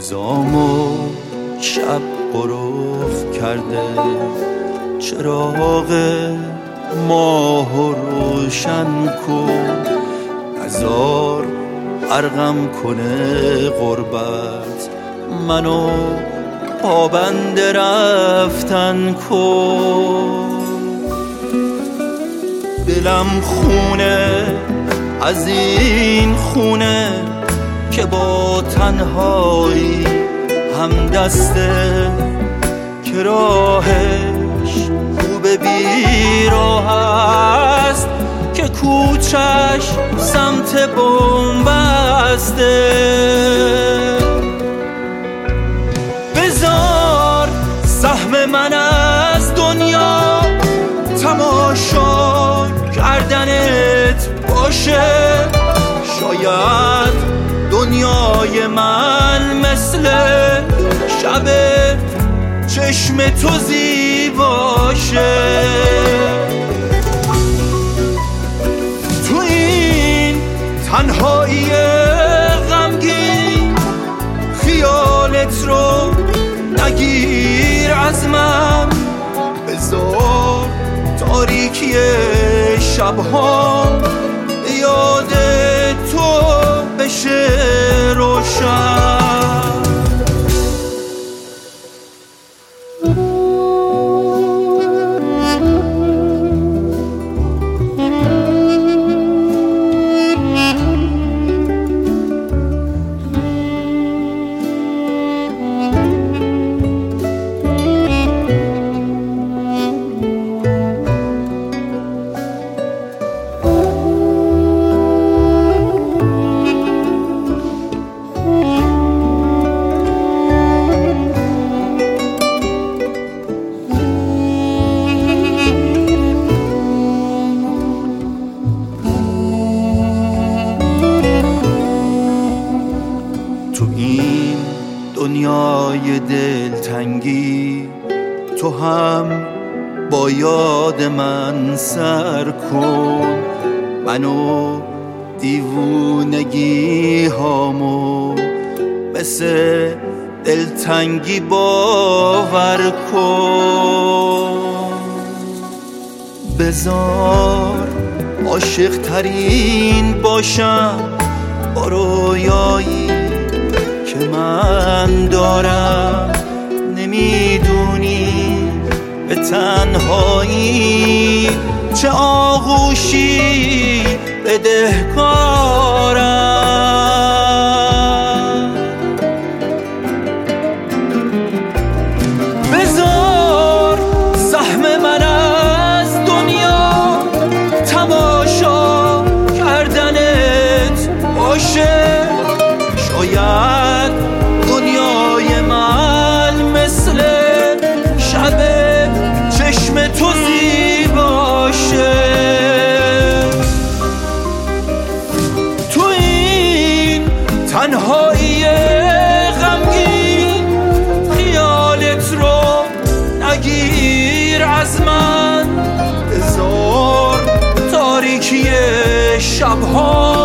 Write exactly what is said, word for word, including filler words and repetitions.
روزامو شب غروب کرده، چراغ ماهو روشن کن، نزار غرقم کنه غربت، منو پابند رفتن کن. دلم خونه از این خونه که با تنهایی هم دسته، که راهش خوب بیراه است، که کوچش سمت بنبسته. بذار سهم من از دنیا تماشا کردنت باشه، شاید دنیای من مثل شب چشم تو زیباشه. تو این تنهایی غمگین خیالت رو نگیر از من، بذار تاریکی شبها یاد تو بشه روشن. تو این دنیای دلتنگی تو هم با یاد من سر کن، منو دیوونگی هامو مثل دلتنگی باور کن. بذار عاشق ترین باشم با رویایی که من دارم، نمیدونی به تنهایی چه آغوشی بدهکارم. بذار سهم من از دنیا تماشا کردنت باشه، شاید دنیای من مثل شب چشم تو زیباشه. تو این تنهایی غمگین خیالت رو نگیر از من، بذار تاریکی شبها